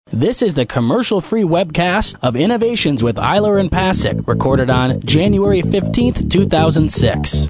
This is the commercial-free webcast of Innovations with Eiler and Pasick, recorded on January 15th, 2006.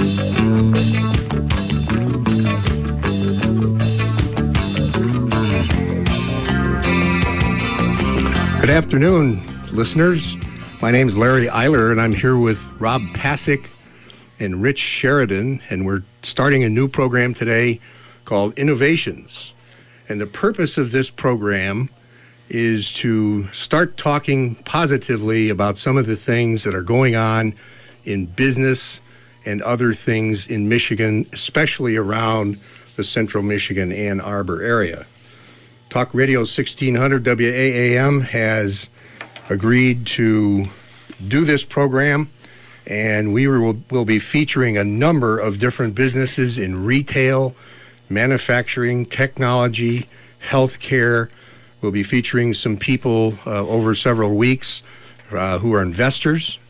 Good afternoon, listeners. My name's Larry Eiler, and I'm here with Rob Pasick and Rich Sheridan, and we're starting a new program today called Innovations. And the purpose of this program is to start talking positively about some of the things that are going on in business and other things in Michigan, especially around the central Michigan, Ann Arbor area. Talk Radio 1600 WAAM has agreed to do this program, and we will be featuring a number of different businesses in retail, manufacturing, technology, healthcare. We'll be featuring some people over several weeks who are investors.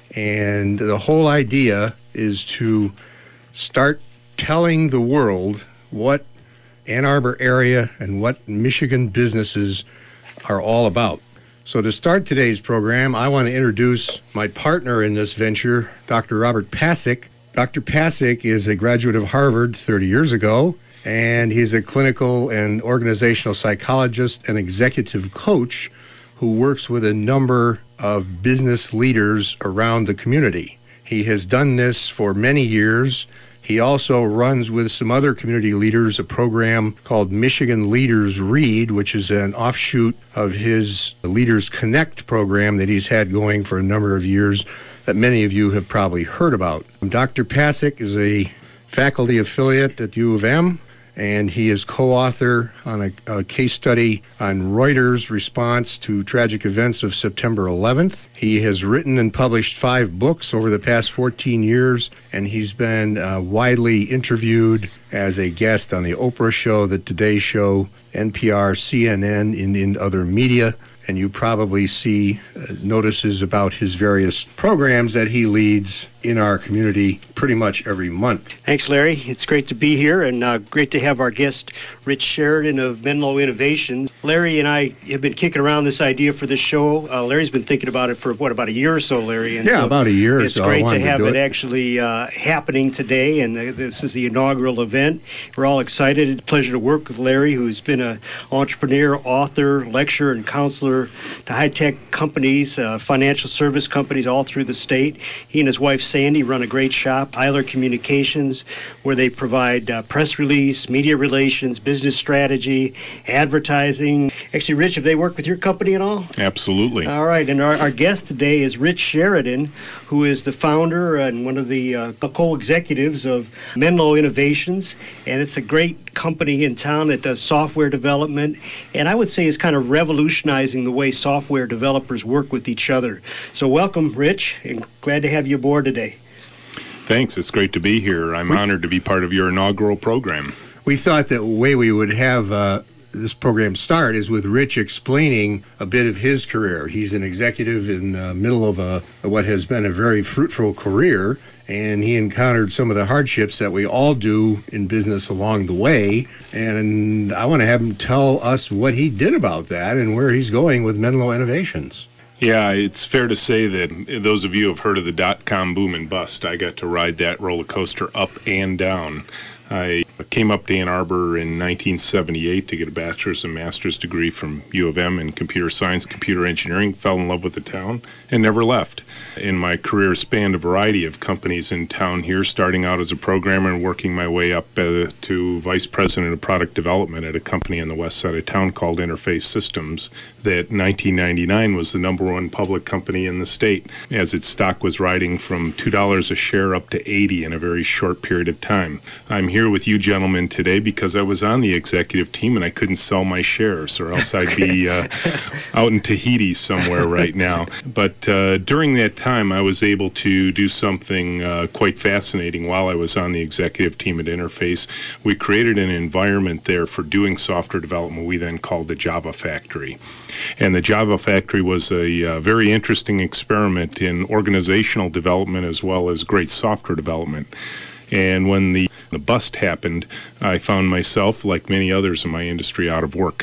And the whole idea is to start telling the world what Ann Arbor area and what Michigan businesses are all about. So to start today's program, I want to introduce my partner in this venture, Dr. Robert Pasick. Dr. Pasick is a graduate of Harvard 30 years ago, and he's a clinical and organizational psychologist and executive coach who works with a number of business leaders around the community. He has done this for many years. He also runs with some other community leaders a program called Michigan Leaders Read, which is an offshoot of his Leaders Connect program that he's had going for a number of years that many of you have probably heard about. Dr. Pasick is a faculty affiliate at U of M, and he is co-author on a case study on Reuters' response to tragic events of September 11th. He has written and published 5 books over the past 14 years, and he's been widely interviewed as a guest on the Oprah Show, the Today Show, NPR, CNN, and in other media. And you probably see notices about his various programs that he leads in our community pretty much every month. Thanks, Larry. It's great to be here, and great to have our guest, Rich Sheridan of Menlo Innovations. Larry and I have been kicking around this idea for this show. Larry's been thinking about it for, about a year or so, Larry? And yeah, so about a year or so. It's great to have it actually happening today, and this is the inaugural event. We're all excited. It's a pleasure to work with Larry, who's been an entrepreneur, author, lecturer, and counselor to high-tech companies, financial service companies all through the state. He and his wife, Sandy, run a great shop, Eiler Communications, where they provide press release, media relations, business strategy, advertising. Actually, Rich, have they worked with your company at all? Absolutely. All right, and our guest today is Rich Sheridan, who is the founder and one of the co-executives of Menlo Innovations, and it's a great company in town that does software development, and I would say is kind of revolutionizing the way software developers work with each other. So welcome, Rich, and glad to have you aboard today. Thanks. It's great to be here. I'm honored to be part of your inaugural program. We thought that the way we would have this program start is with Rich explaining a bit of his career. He's an executive in the middle of what has been a very fruitful career, and he encountered some of the hardships that we all do in business along the way, and I want to have him tell us what he did about that and where he's going with Menlo Innovations. Yeah, it's fair to say that those of you who have heard of the dot-com boom and bust, I got to ride that roller coaster up and down. I came up to Ann Arbor in 1978 to get a bachelor's and master's degree from U of M in computer science, computer engineering, fell in love with the town, and never left. In my career, spanned a variety of companies in town here, starting out as a programmer and working my way up to vice president of product development at a company on the west side of town called Interface Systems that 1999 was the number one public company in the state, as its stock was riding from $2 a share up to $80 in a very short period of time. I'm here with you gentlemen today because I was on the executive team and I couldn't sell my shares, or else I'd be out in Tahiti somewhere right now. But during that time, I was able to do something quite fascinating while I was on the executive team at Interface. We created an environment there for doing software development we then called the Java Factory. And the Java Factory was a very interesting experiment in organizational development as well as great software development. And when the bust happened, I found myself, like many others in my industry, out of work.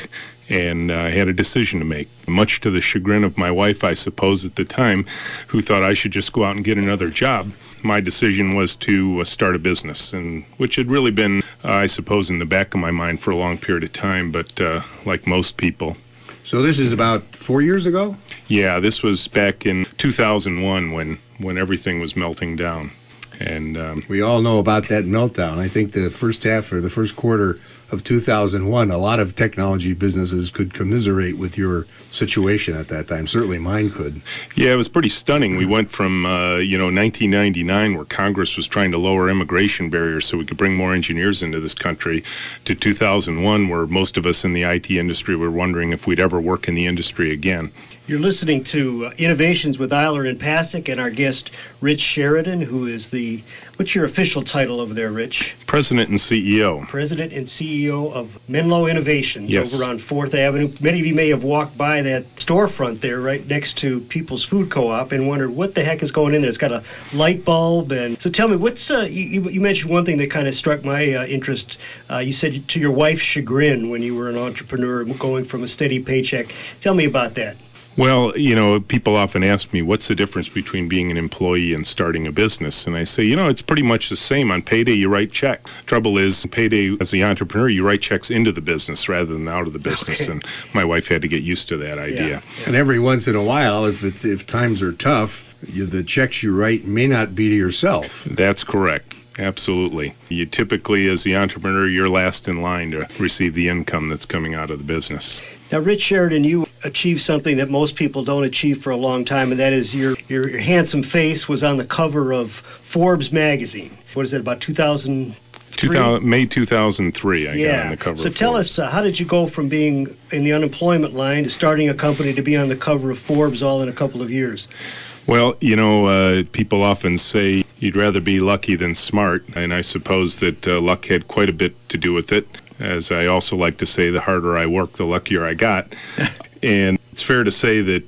and I had a decision to make, much to the chagrin of my wife, I suppose, at the time, who thought I should just go out and get another job. My decision was to start a business, and which had really been, I suppose, in the back of my mind for a long period of time, but like most people. So this is about 4 years ago? Yeah, this was back in 2001 when everything was melting down. And we all know about that meltdown. I think the first half or the first quarter of 2001, a lot of technology businesses could commiserate with your situation at that time. Certainly mine could. Yeah, it was pretty stunning. We went from, 1999, where Congress was trying to lower immigration barriers so we could bring more engineers into this country, to 2001, where most of us in the IT industry were wondering if we'd ever work in the industry again. You're listening to Innovations with Eiler and Pasek, and our guest, Rich Sheridan, who is what's your official title over there, Rich? President and CEO. President and CEO of Menlo Innovations, yes, over on 4th Avenue. Many of you may have walked by that storefront there right next to People's Food Co-op and wondered what the heck is going in there. It's got a light bulb. And so tell me, what's you mentioned one thing that kind of struck my interest. You said to your wife's chagrin when you were an entrepreneur going from a steady paycheck. Tell me about that. Well, people often ask me, what's the difference between being an employee and starting a business? And I say, it's pretty much the same. On payday, you write checks. Trouble is, payday, as the entrepreneur, you write checks into the business rather than out of the business. Okay. And my wife had to get used to that idea. Yeah. And every once in a while, if times are tough, the checks you write may not be to yourself. That's correct. Absolutely. You typically, as the entrepreneur, you're last in line to receive the income that's coming out of the business. Now, Rich Sheridan, you achieved something that most people don't achieve for a long time, and that is your handsome face was on the cover of Forbes magazine. What is it, about 2003? May 2003, I got on the cover of Forbes. So tell us, how did you go from being in the unemployment line to starting a company to be on the cover of Forbes all in a couple of years? Well, people often say you'd rather be lucky than smart, and I suppose that luck had quite a bit to do with it. As I also like to say, the harder I work, the luckier I got. And it's fair to say that,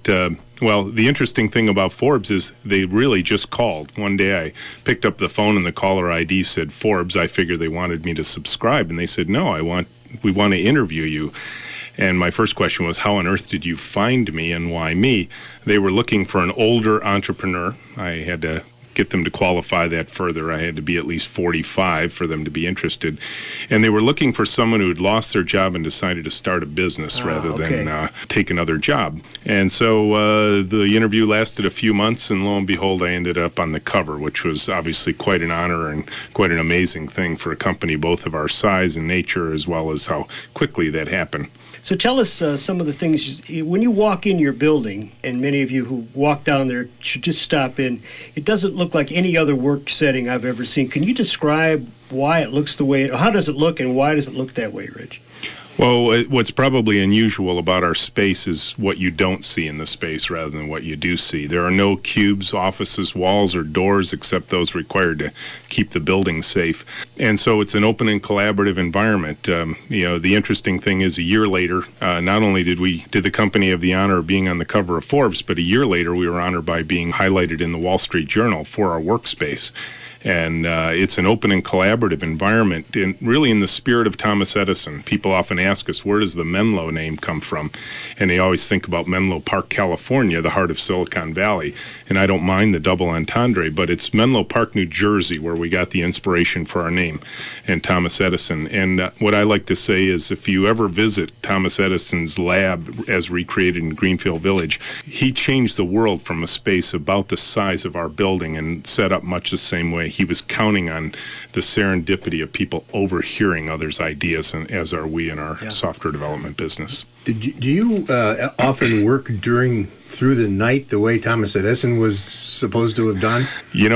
the interesting thing about Forbes is they really just called. One day I picked up the phone and the caller ID said Forbes. I figured they wanted me to subscribe, and they said, no, we want to interview you. And my first question was, how on earth did you find me and why me? They were looking for an older entrepreneur. I had to get them to qualify that further. I had to be at least 45 for them to be interested. And they were looking for someone who had lost their job and decided to start a business rather than take another job. And so the interview lasted a few months, and lo and behold, I ended up on the cover, which was obviously quite an honor and quite an amazing thing for a company both of our size and nature, as well as how quickly that happened. So tell us some of the things, when you walk in your building, and many of you who walk down there should just stop in, it doesn't look like any other work setting I've ever seen. Can you describe why it looks the way, how does it look, and why does it look that way, Rich? Well, what's probably unusual about our space is what you don't see in the space rather than what you do see. There are no cubes, offices, walls, or doors except those required to keep the building safe. And so it's an open and collaborative environment. The interesting thing is a year later, not only did the company have the honor of being on the cover of Forbes, but a year later we were honored by being highlighted in the Wall Street Journal for our workspace. And it's an open and collaborative environment, and really in the spirit of Thomas Edison. People often ask us, where does the Menlo name come from? And they always think about Menlo Park, California, the heart of Silicon Valley. And I don't mind the double entendre, but it's Menlo Park, New Jersey, where we got the inspiration for our name, and Thomas Edison. And what I like to say is, if you ever visit Thomas Edison's lab as recreated in Greenfield Village, he changed the world from a space about the size of our building and set up much the same way. He was counting on the serendipity of people overhearing others' ideas, and as are we in our software development business. Do you often work through the night the way Thomas Edison was supposed to have done?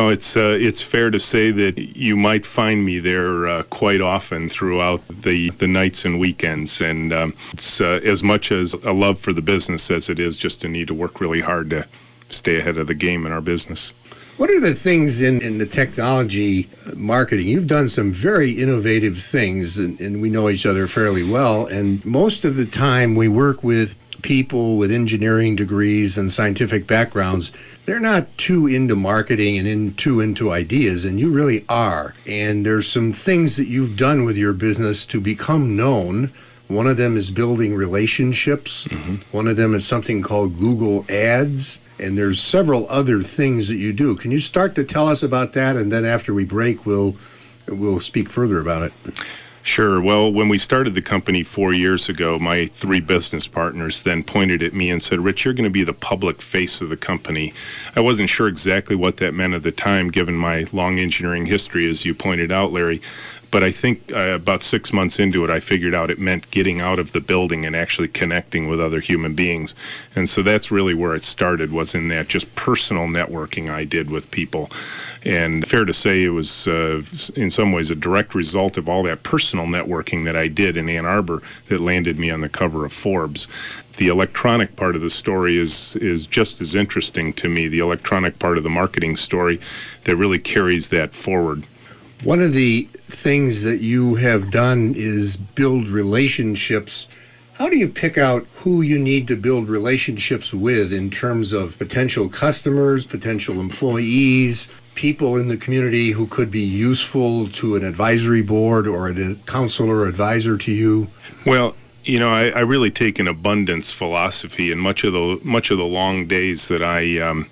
It's fair to say that you might find me there quite often throughout the nights and weekends, and it's as much as a love for the business as it is just a need to work really hard to stay ahead of the game in our business. What are the things in the technology marketing? You've done some very innovative things, and we know each other fairly well, and most of the time we work with people with engineering degrees and scientific backgrounds. They're not too into marketing and too into ideas, and you really are. And there's some things that you've done with your business to become known. One of them is building relationships. One of them is something called Google Ads. And there's several other things that you do. Can you start to tell us about that? And then after we break, we'll speak further about it. Sure. Well, when we started the company 4 years ago, my 3 business partners then pointed at me and said, Rich, you're going to be the public face of the company. I wasn't sure exactly what that meant at the time, given my long engineering history, as you pointed out, Larry. But I think about 6 months into it, I figured out it meant getting out of the building and actually connecting with other human beings. And so that's really where it started, was in that just personal networking I did with people. And fair to say it was, in some ways, a direct result of all that personal networking that I did in Ann Arbor that landed me on the cover of Forbes. The electronic part of the story is just as interesting to me, the electronic part of the marketing story that really carries that forward. One of the things that you have done is build relationships. How do you pick out who you need to build relationships with in terms of potential customers, potential employees, people in the community who could be useful to an advisory board or a counselor or advisor to you? Well, you know, I really take an abundance philosophy, and much of the long days that I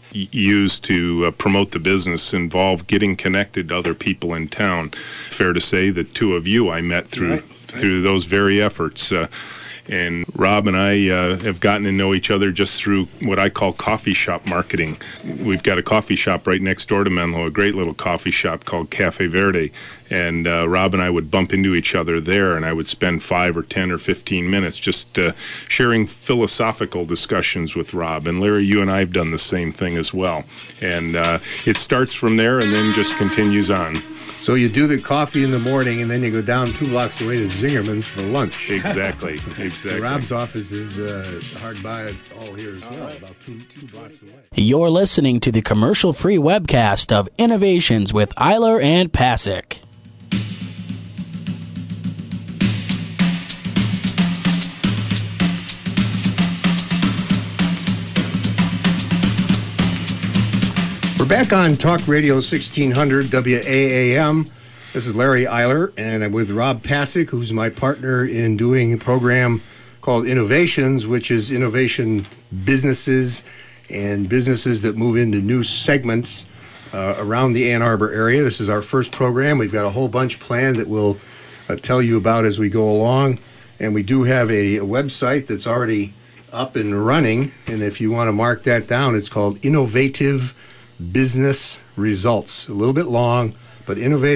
use to promote the business involve getting connected to other people in town. Fair to say that 2 of you I met through those very efforts. And Rob and I have gotten to know each other just through what I call coffee shop marketing. We've got a coffee shop right next door to Menlo, a great little coffee shop called Cafe Verde. And Rob and I would bump into each other there, and I would spend 5 or 10 or 15 minutes just sharing philosophical discussions with Rob. And Larry, you and I have done the same thing as well. And it starts from there and then just continues on. So you do the coffee in the morning, and then you go down 2 blocks away to Zingerman's for lunch. Exactly. Rob's office is hard by all here as well, about 2 blocks away. You're listening to the commercial-free webcast of Innovations with Eiler and Pasick. We're back on Talk Radio 1600 WAAM. This is Larry Eiler, and I'm with Rob Pasick, who's my partner in doing a program called Innovations, which is innovation businesses and businesses that move into new segments around the Ann Arbor area. This is our first program. We've got a whole bunch planned that we'll tell you about as we go along. And we do have a website that's already up and running, and if you want to mark that down, it's called Innovative Business Results. A little bit long, but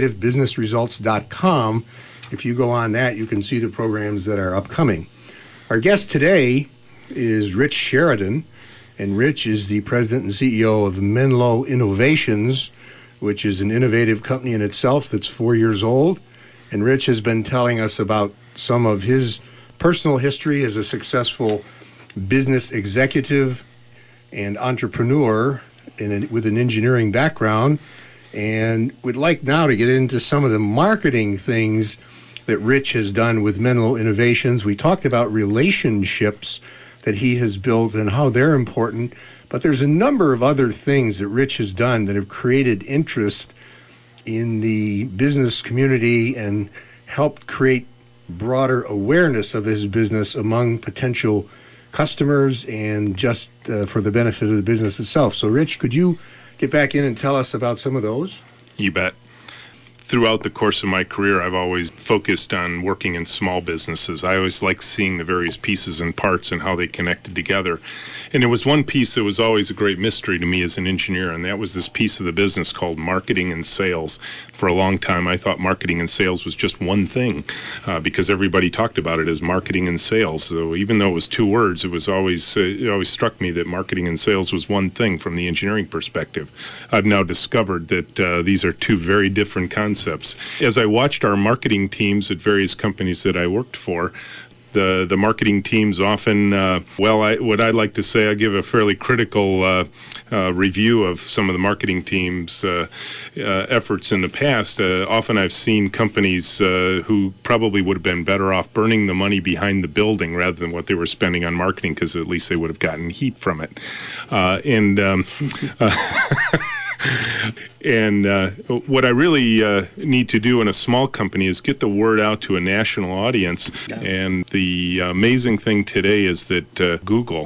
innovativebusinessresults.com. If you go on that, you can see the programs that are upcoming. Our guest today is Rich Sheridan, and Rich is the president and CEO of Menlo Innovations, which is an innovative company in itself that's 4 years old. And Rich has been telling us about some of his personal history as a successful business executive and entrepreneur with an engineering background, and would like now to get into some of the marketing things that Rich has done with Menlo Innovations. We talked about relationships that he has built and how they're important, but there's a number of other things that Rich has done that have created interest in the business community and helped create broader awareness of his business among potential customers and just for the benefit of the business itself. So, Rich, could you get back in and tell us about some of those? You bet. Throughout the course of my career, I've always focused on working in small businesses. I always liked seeing the various pieces and parts and how they connected together. And there was one piece that was always a great mystery to me as an engineer, and that was this piece of the business called marketing and sales. For a long time, I thought marketing and sales was just one thing because everybody talked about it as marketing and sales. So even though it was 2 words, it always struck me that marketing and sales was one thing from the engineering perspective. I've now discovered that these are 2 very different concepts. As I watched our marketing teams at various companies that I worked for, the marketing teams often, what I'd like to say, I give a fairly critical review of some of the marketing teams' efforts in the past. Often I've seen companies who probably would have been better off burning the money behind the building rather than what they were spending on marketing, because at least they would have gotten heat from it. And what I really need to do in a small company is get the word out to a national audience. Yeah. And the amazing thing today is that Google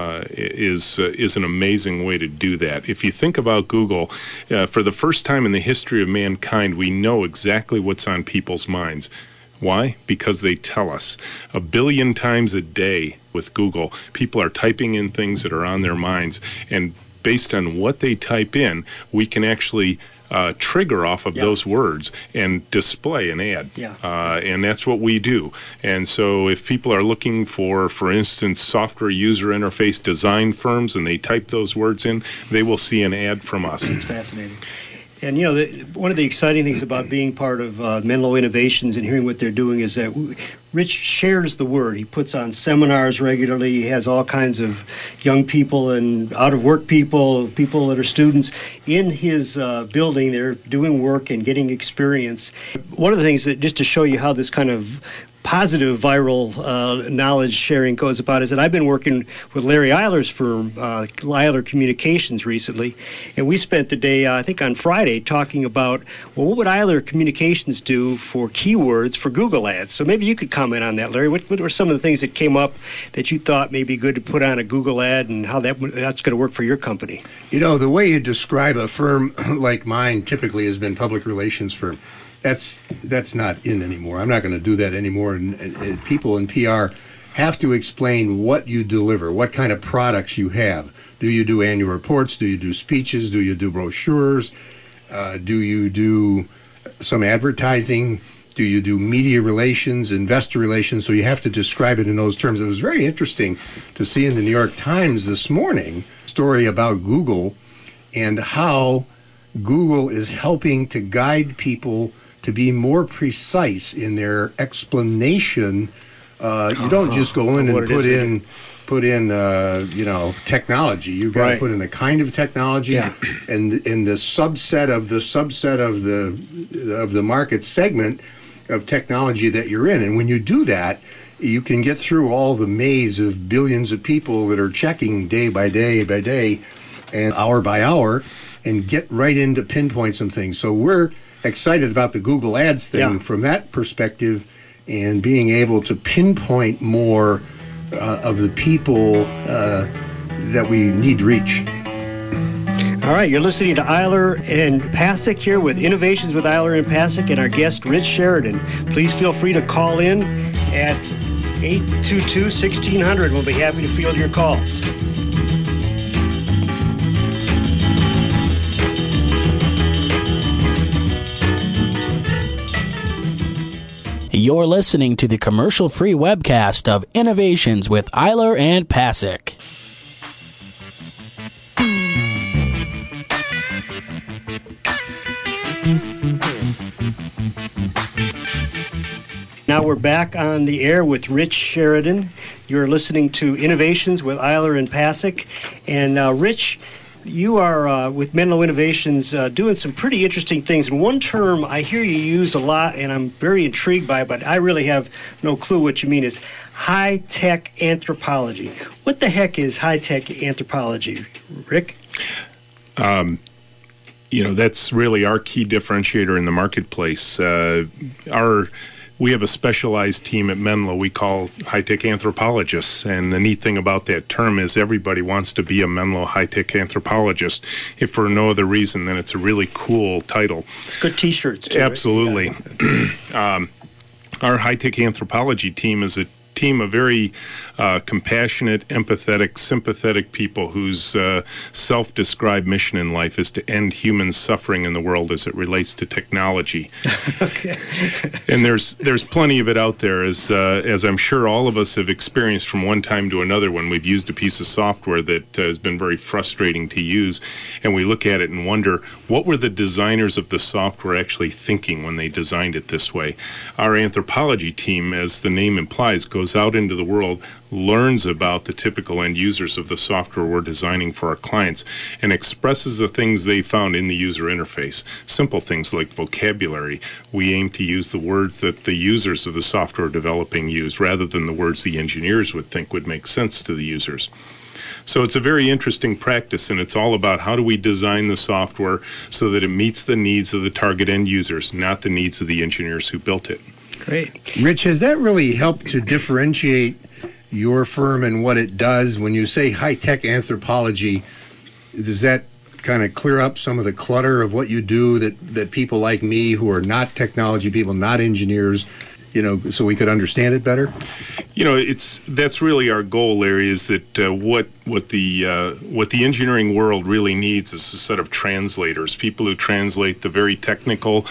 is an amazing way to do that. If you think about Google, for the first time in the history of mankind, we know exactly what's on people's minds. Why? Because they tell us. 1 billion times a day with Google, people are typing in things that are on their minds, and based on what they type in, we can actually trigger off of those words and display an ad. And that's what we do. And so if people are looking for instance, software user interface design firms, and they type those words in, they will see an ad from us. It's fascinating. And, you know, one of the exciting things about being part of Menlo Innovations and hearing what they're doing is that Rich shares the word. He puts on seminars regularly. He has all kinds of young people and out-of-work people that are students in his building. They're doing work and getting experience. One of the things that, just to show you how this kind of positive viral knowledge sharing goes about, is that I've been working with Larry Eiler's firm, Eiler Communications, recently, and we spent the day, I think on Friday, talking about, well, what would Eiler Communications do for keywords for Google Ads? So maybe you could comment on that, Larry. What were some of the things that came up that you thought may be good to put on a Google ad, and how that's going to work for your company? You know, the way you describe a firm like mine typically has been public relations firm. That's not in anymore. I'm not going to do that anymore. And people in PR have to explain what you deliver, what kind of products you have. Do you do annual reports? Do you do speeches? Do you do brochures? Do you do some advertising? Do you do media relations, investor relations? So you have to describe it in those terms. It was very interesting to see in the New York Times this morning a story about Google and how Google is helping to guide people to be more precise in their explanation. You don't just go in and put in technology. You've got to put in the kind of technology and the subset of the market segment of technology that you're in. And when you do that, you can get through all the maze of billions of people that are checking day by day by day and hour by hour, and get right into pinpoint some things. So we're excited about the Google Ads thing from that perspective, and being able to pinpoint more of the people that we need to reach. All right, you're listening to Eiler and Pasek here with Innovations with Eiler and Pasek, and our guest, Rich Sheridan. Please feel free to call in at 822-1600. We'll be happy to field your calls. You're listening to the commercial-free webcast of Innovations with Eiler and Pasek. Now we're back on the air with Rich Sheridan. You're listening to Innovations with Eiler and Pasek. And Rich, you are with Menlo Innovations doing some pretty interesting things. And one term I hear you use a lot, and I'm very intrigued by it, but I really have no clue what you mean, is high-tech anthropology. What the heck is high-tech anthropology, Rick? That's really our key differentiator in the marketplace. We have a specialized team at Menlo we call high-tech anthropologists, and the neat thing about that term is everybody wants to be a Menlo high-tech anthropologist. If for no other reason, then it's a really cool title. It's good T-shirts, too. Absolutely. Right? Our high-tech anthropology team is a team of very compassionate, empathetic, sympathetic people whose self-described mission in life is to end human suffering in the world as it relates to technology. Okay. And there's plenty of it out there, as I'm sure all of us have experienced from one time to another when we've used a piece of software that has been very frustrating to use, and we look at it and wonder, what were the designers of the software actually thinking when they designed it this way? Our anthropology team, as the name implies, goes out into the world, learns about the typical end users of the software we're designing for our clients, and expresses the things they found in the user interface. Simple things like vocabulary. We aim to use the words that the users of the software developing use, rather than the words the engineers would think would make sense to the users. So it's a very interesting practice, and it's all about how do we design the software so that it meets the needs of the target end users, not the needs of the engineers who built it. Great. Rich, has that really helped to differentiate your firm and what it does? When you say high-tech anthropology, does that kind of clear up some of the clutter of what you do that people like me who are not technology people, not engineers, so we could understand it better? That's really our goal, Larry, is that what the engineering world really needs is a set of translators, people who translate the very technical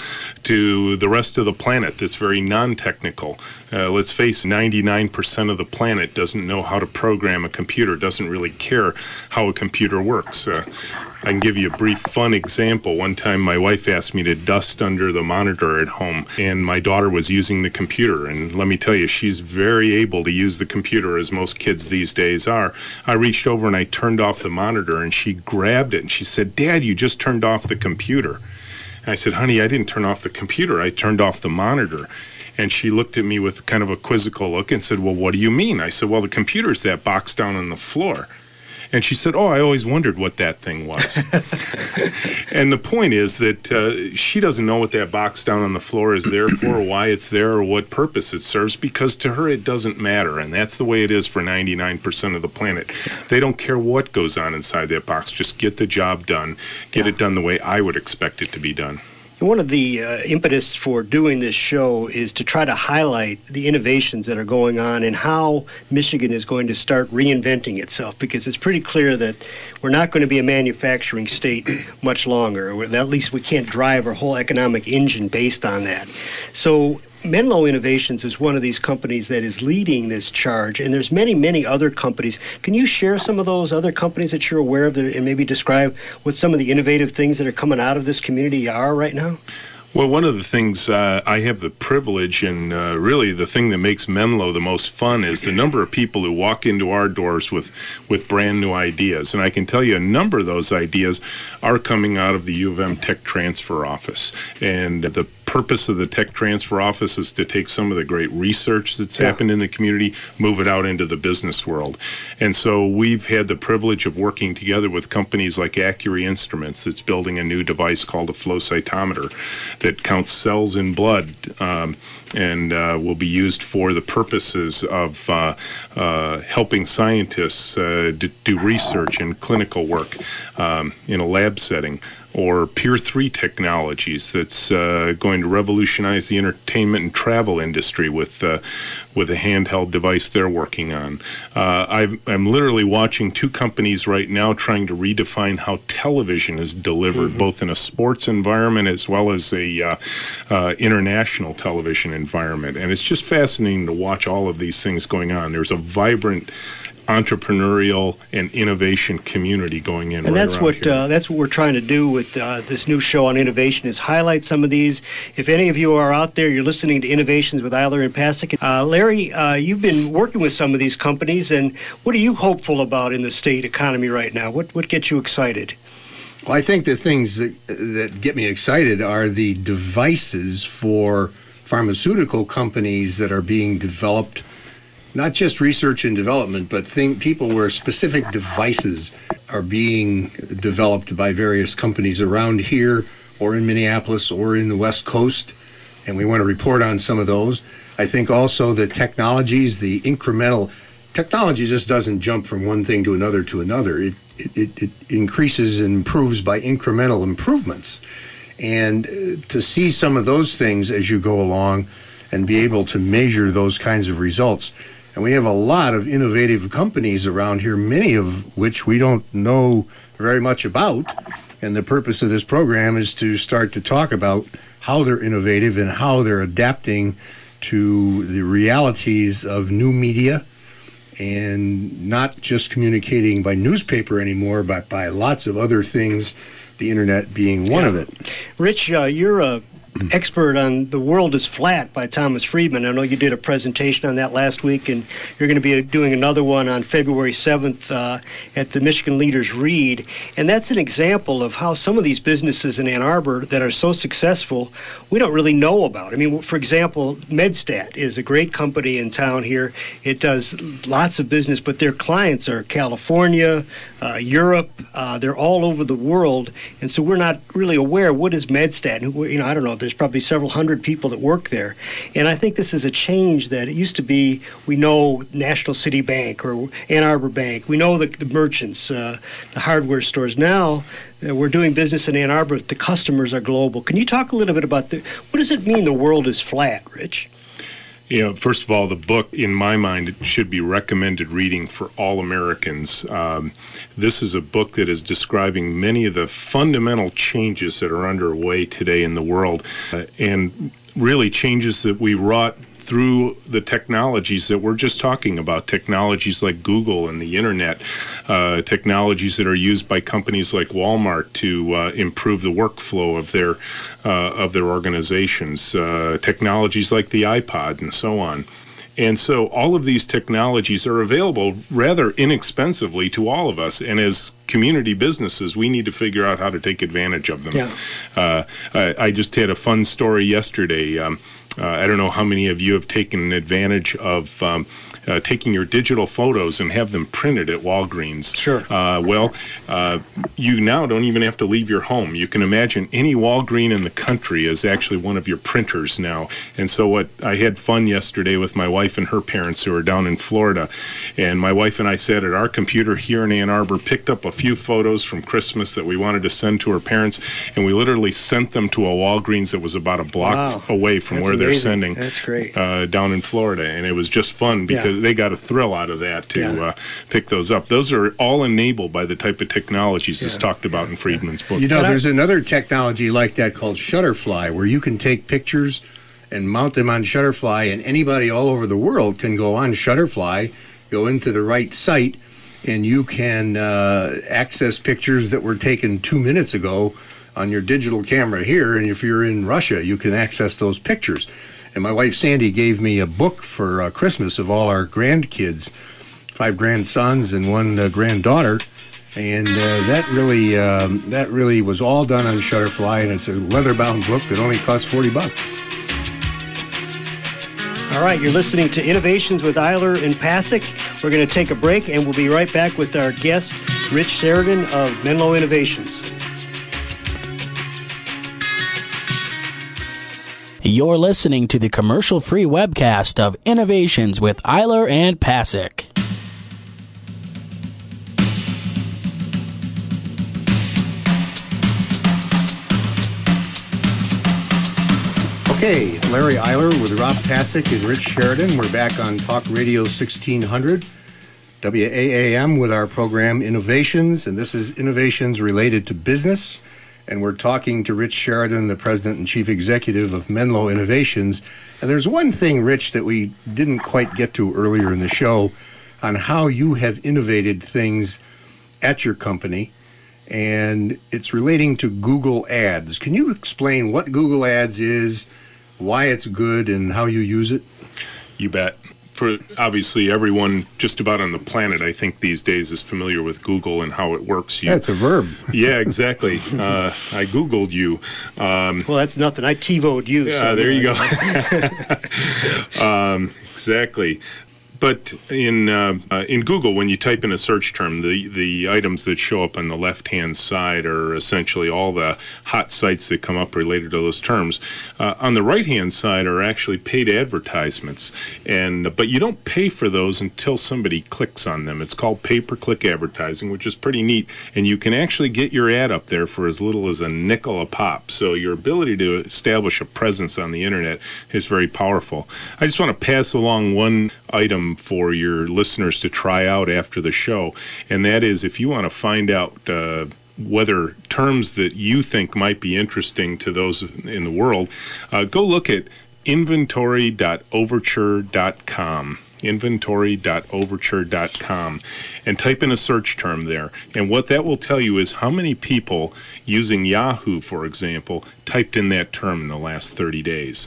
to the rest of the planet that's very non-technical. Let's face it, 99% of the planet doesn't know how to program a computer, doesn't really care how a computer works. I can give you a brief fun example. One time my wife asked me to dust under the monitor at home, and my daughter was using the computer, and let me tell you, she's very able to use the computer, as most kids these days are. I reached over and I turned off the monitor, and she grabbed it and she said, "Dad, you just turned off the computer." And I said, "Honey, I didn't turn off the computer, I turned off the monitor." And she looked at me with kind of a quizzical look and said, "Well, what do you mean?" I said, "Well, the computer's that box down on the floor." And she said, "Oh, I always wondered what that thing was." And the point is that she doesn't know what that box down on the floor is there for, why it's there, or what purpose it serves, because to her it doesn't matter. And that's the way it is for 99% of the planet. They don't care what goes on inside that box. Just get the job done. Get it done the way I would expect it to be done. One of the impetus for doing this show is to try to highlight the innovations that are going on and how Michigan is going to start reinventing itself, because it's pretty clear that we're not going to be a manufacturing state much longer. At least we can't drive our whole economic engine based on that. So Menlo Innovations is one of these companies that is leading this charge, and there's many, many other companies. Can you share some of those other companies that you're aware of and maybe describe what some of the innovative things that are coming out of this community are right now? Well, one of the things I have the privilege, and really the thing that makes Menlo the most fun, is the number of people who walk into our doors with brand new ideas. And I can tell you a number of those ideas are coming out of the U of M Tech Transfer Office. And the purpose of the Tech Transfer Office is to take some of the great research that's happened in the community, move it out into the business world. And so we've had the privilege of working together with companies like Accuray Instruments, that's building a new device called a flow cytometer that counts cells in blood and will be used for the purposes of helping scientists do research and clinical work in a lab setting. Or Peer 3 Technologies, that's going to revolutionize the entertainment and travel industry with a handheld device they're working on. I'm literally watching two companies right now trying to redefine how television is delivered, both in a sports environment as well as a international television environment. And it's just fascinating to watch all of these things going on. There's a vibrant entrepreneurial and innovation community going in, and right that's what that's what we're trying to do with this new show on innovation, is highlight some of these. If any of you are out there, you're listening to Innovations with Eiler and Pasek. Larry, you've been working with some of these companies, and what are you hopeful about in the state economy right now? What gets you excited? Well, I think the things that get me excited are the devices for pharmaceutical companies that are being developed. Not just research and development, but people where specific devices are being developed by various companies around here or in Minneapolis or in the West Coast, and we want to report on some of those. I think also the technologies, the incremental technology just doesn't jump from one thing to another to another. It increases and improves by incremental improvements. And to see some of those things as you go along and be able to measure those kinds of results. And we have a lot of innovative companies around here, many of which we don't know very much about. And the purpose of this program is to start to talk about how they're innovative and how they're adapting to the realities of new media, and not just communicating by newspaper anymore, but by lots of other things, the internet being one of it. Rich, you're a expert on The World is Flat by Thomas Friedman. I know you did a presentation on that last week, and you're going to be doing another one on February 7th at the Michigan Leaders Read. And that's an example of how some of these businesses in Ann Arbor that are so successful, we don't really know about. I mean, for example, MedStat is a great company in town here. It does lots of business, but their clients are California, Europe. They're all over the world, and so we're not really aware what is MedStat. I don't know. There's probably several hundred people that work there, and I think this is a change that it used to be. We know National City Bank or Ann Arbor Bank. We know the merchants, the hardware stores. Now we're doing business in Ann Arbor. The customers are global. Can you talk a little bit about what does it mean? The world is flat, Rich? First of all, the book, in my mind, should be recommended reading for all Americans. This is a book that is describing many of the fundamental changes that are underway today in the world, and really changes that we wrought through the technologies that we're just talking about, technologies like Google and the Internet, technologies that are used by companies like Walmart to improve the workflow of their organizations, technologies like the iPod and so on. And so all of these technologies are available rather inexpensively to all of us. And as community businesses, we need to figure out how to take advantage of them. Yeah. I just had a fun story yesterday. I don't know how many of you have taken advantage of taking your digital photos and have them printed at Walgreens. Sure. You now don't even have to leave your home. You can imagine any Walgreens in the country is actually one of your printers now. And so I had fun yesterday with my wife and her parents who are down in Florida. And my wife and I sat at our computer here in Ann Arbor, picked up a few photos from Christmas that we wanted to send to her parents, and we literally sent them to a Walgreens that was about a block away from where they're sending. That's great. Down in Florida. And it was just fun because they got a thrill out of that to pick those up. Those are all enabled by the type of technologies that's talked about in Friedman's book. There's another technology like that called Shutterfly, where you can take pictures and mount them on Shutterfly, and anybody all over the world can go on Shutterfly, go into the right site, and you can access pictures that were taken 2 minutes ago on your digital camera here, and if you're in Russia, you can access those pictures. And my wife Sandy gave me a book for Christmas of all our grandkids, 5 grandsons and 1 granddaughter, and that really was all done on Shutterfly, and it's a leather-bound book that only costs $40. All right, you're listening to Innovations with Eiler and Pasek. We're going to take a break, and we'll be right back with our guest, Rich Sheridan of Menlo Innovations. You're listening to the commercial-free webcast of Innovations with Eiler and Pasek. Okay, Larry Eiler with Rob Pasek and Rich Sheridan. We're back on Talk Radio 1600, WAAM, with our program Innovations, and this is Innovations related to business. And we're talking to Rich Sheridan, the President and Chief Executive of Menlo Innovations. And there's one thing, Rich, that we didn't quite get to earlier in the show on how you have innovated things at your company, and it's relating to Google Ads. Can you explain what Google Ads is, why it's good, and how you use it? You bet. For obviously everyone just about on the planet, I think these days, is familiar with Google and how it works. That's a verb. Yeah, exactly. I Googled you. Well, that's nothing. I TiVo'd you. Yeah, there you go. Exactly. But in Google, when you type in a search term, the items that show up on the left-hand side are essentially all the hot sites that come up related to those terms. On the right-hand side are actually paid advertisements, but you don't pay for those until somebody clicks on them. It's called pay-per-click advertising, which is pretty neat, and you can actually get your ad up there for as little as a nickel a pop. So your ability to establish a presence on the Internet is very powerful. I just want to pass along one item for your listeners to try out after the show, and that is, if you want to find out whether terms that you think might be interesting to those in the world, go look at inventory.overture.com. inventory.overture.com, and type in a search term there. And what that will tell you is how many people using Yahoo, for example, typed in that term in the last 30 days.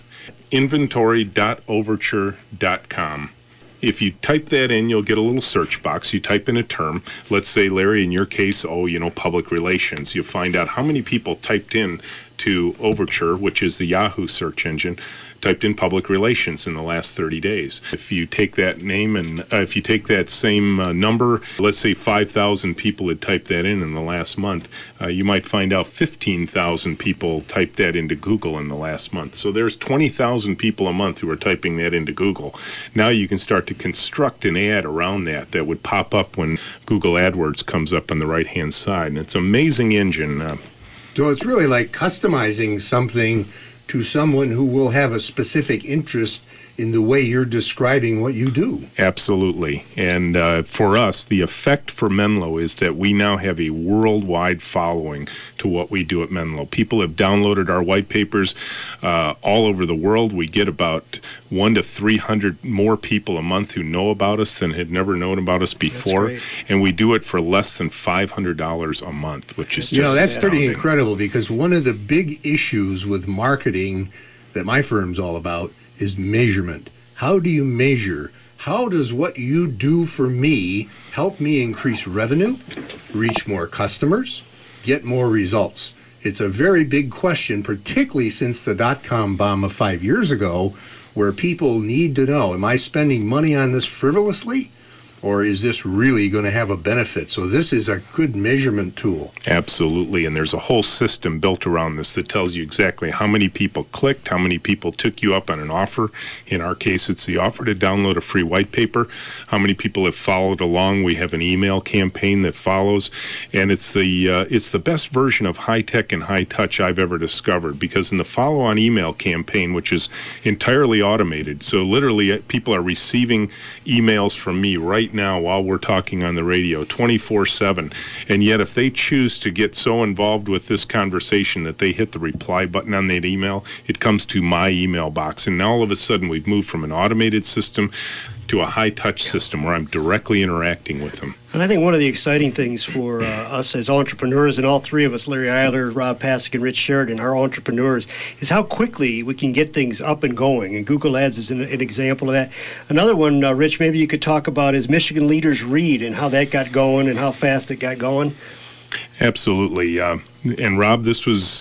Inventory.overture.com. If you type that in, you'll get a little search box. You type in a term. Let's say, Larry, in your case, public relations. You'll find out how many people typed in to Overture, which is the Yahoo search engine, typed in public relations in the last 30 days. If you take that name and if you take that same number, let's say 5,000 people had typed that in the last month, you might find out 15,000 people typed that into Google in the last month. So there's 20,000 people a month who are typing that into Google. Now you can start to construct an ad around that would pop up when Google AdWords comes up on the right-hand side. And it's an amazing engine. So it's really like customizing something to someone who will have a specific interest in the way you're describing what you do. Absolutely. And for us, the effect for Menlo is that we now have a worldwide following to what we do at Menlo. People have downloaded our white papers all over the world. We get about 100 to 300 more people a month who know about us than had never known about us before. And we do it for less than $500 a month, which is just that's pretty incredible, because one of the big issues with marketing that my firm's all about is measurement. How do you measure? How does what you do for me help me increase revenue, reach more customers, get more results? It's a very big question, particularly since the dot-com bomb of 5 years ago, where people need to know, am I spending money on this frivolously? Or is this really going to have a benefit? So this is a good measurement tool. Absolutely, and there's a whole system built around this that tells you exactly how many people clicked, how many people took you up on an offer. In our case, it's the offer to download a free white paper. How many people have followed along? We have an email campaign that follows, and it's the best version of high-tech and high-touch I've ever discovered, because in the follow-on email campaign, which is entirely automated, so literally people are receiving emails from me right now while we're talking on the radio 24/7, and yet if they choose to get so involved with this conversation that they hit the reply button on that email, it comes to my email box, and now all of a sudden we've moved from an automated system to a high-touch system where I'm directly interacting with them. And I think one of the exciting things for us as entrepreneurs, and all three of us, Larry Eiler, Rob Pasek, and Rich Sheridan, are entrepreneurs, is how quickly we can get things up and going. And Google Ads is an example of that. Another one, Rich, maybe you could talk about is Michigan Leaders Read and how that got going and how fast it got going. Absolutely. And Rob, this was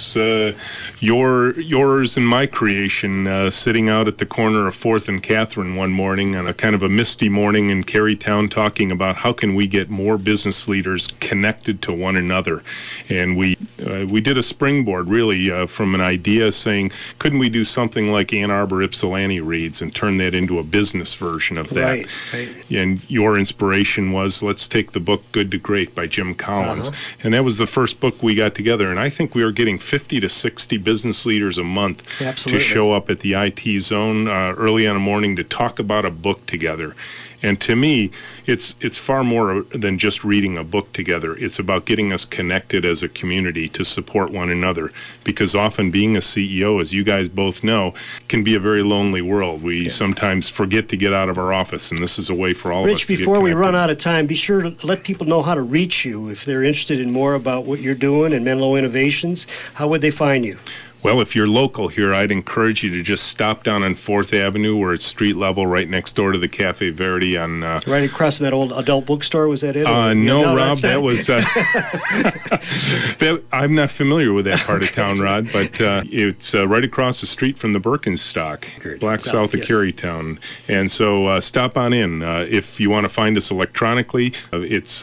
yours and my creation, sitting out at the corner of 4th and Catherine one morning on a kind of a misty morning in Carytown, talking about how can we get more business leaders connected to one another. And we did a springboard, really, from an idea saying, couldn't we do something like Ann Arbor Ypsilanti Reads and turn that into a business version of that? Right. And your inspiration was, let's take the book Good to Great by Jim Collins. And that was the first book we got together, and I think we were getting 50 to 60 business leaders a month to show up at the IT Zone early in the morning to talk about a book together. And to me, it's far more than just reading a book together. It's about getting us connected as a community to support one another, because often being a CEO, as you guys both know, can be a very lonely world. We sometimes forget to get out of our office, and this is a way for all of us to get connected. Rich, before we run out of time, be sure to let people know how to reach you if they're interested in more about what you're doing and Menlo Innovations. How would they find you? Well, if you're local here, I'd encourage you to just stop down on 4th Avenue, where it's street level, right next door to the Cafe Verde. Right across from that old adult bookstore, was that it? No, Rob, that was... I'm not familiar with that part of town, Rod, but it's right across the street from the Birkenstock, black south of Carytown. And so stop on in. If you want to find us electronically, it's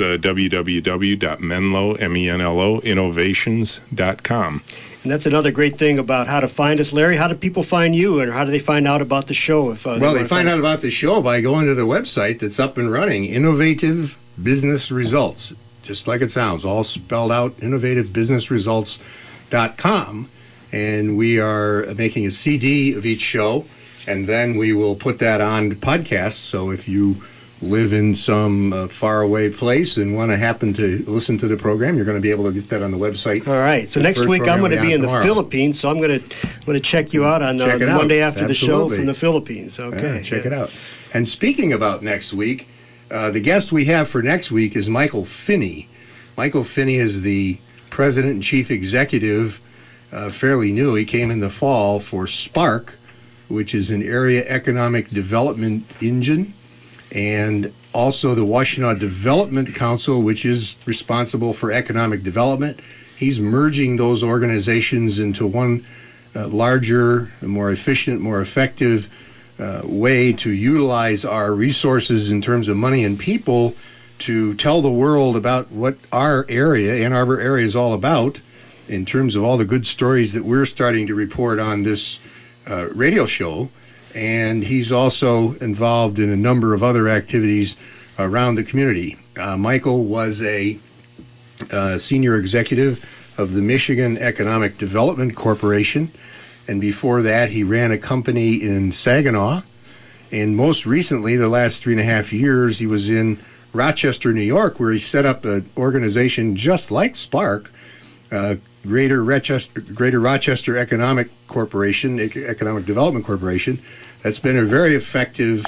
www.menlo.innovations.com. And that's another great thing about how to find us. Larry, how do people find you, and how do they find out about the show? They find out about the show by going to the website that's up and running, Innovative Business Results. Just like it sounds, all spelled out, innovativebusinessresults.com. And we are making a CD of each show, and then we will put that on podcasts. So if you live in some faraway place and want to happen to listen to the program, you're going to be able to get that on the website. All right. So next week I'm going to be in the Philippines, so I'm going to check you out on Monday after the show from the Philippines. Okay. Yeah, check it out. And speaking about next week, the guest we have for next week is Michael Finney. Michael Finney is the president and chief executive, fairly new. He came in the fall for SPARK, which is an area economic development engine, and also the Washtenaw Development Council, which is responsible for economic development. He's merging those organizations into one larger, more efficient, more effective way to utilize our resources in terms of money and people to tell the world about what our area, Ann Arbor area, is all about in terms of all the good stories that we're starting to report on this radio show. And he's also involved in a number of other activities around the community. Michael was a senior executive of the Michigan Economic Development Corporation, and before that he ran a company in Saginaw, and most recently, the last 3.5 years, he was in Rochester, New York, where he set up an organization just like SPARK, Greater Rochester Economic Development Corporation. That's been a very effective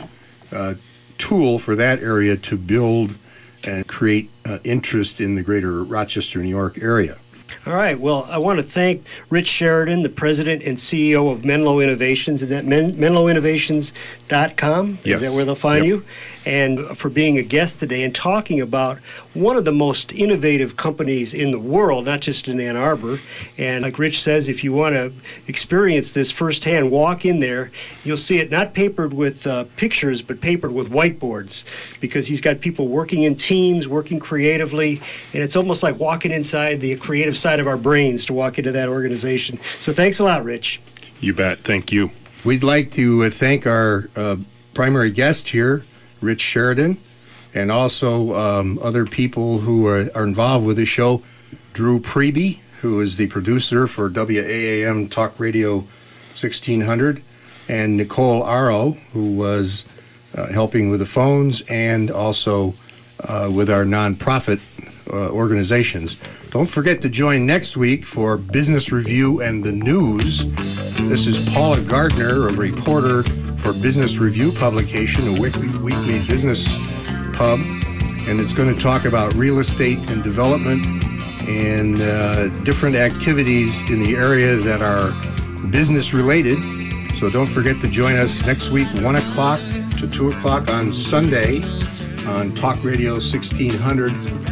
tool for that area to build and create interest in the greater Rochester, New York area. All right. Well, I want to thank Rich Sheridan, the president and CEO of Menlo Innovations, and that menloinnovations.com. Yes. Is that where they'll find you? And for being a guest today and talking about one of the most innovative companies in the world, not just in Ann Arbor. And like Rich says, if you want to experience this firsthand, walk in there. You'll see it not papered with pictures, but papered with whiteboards, because he's got people working in teams, working creatively, and it's almost like walking inside the creative side of our brains to walk into that organization. So thanks a lot, Rich. You bet. Thank you. We'd like to thank our primary guest here, Rich Sheridan, and also other people who are involved with the show. Drew Priebe, who is the producer for WAAM Talk Radio 1600, and Nicole Aro, who was helping with the phones and also with our nonprofit organizations. Don't forget to join next week for Business Review and the News. This is Paula Gardner, a reporter for Business Review publication, a weekly business pub, and it's going to talk about real estate and development and different activities in the area that are business related. So don't forget to join us next week, 1 o'clock to 2 o'clock on Sunday on Talk Radio 1600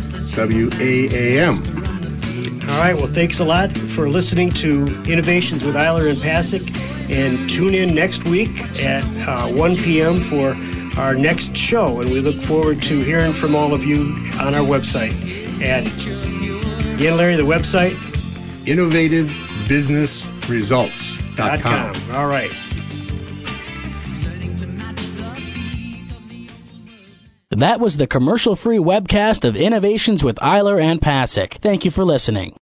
WAAM. All right, well, thanks a lot for listening to Innovations with Eiler and Pasek, and tune in next week at 1 p.m. for our next show, and we look forward to hearing from all of you on our website. And again, Larry, the website? InnovativeBusinessResults.com. All right. That was the commercial-free webcast of Innovations with Eiler and Pasek. Thank you for listening.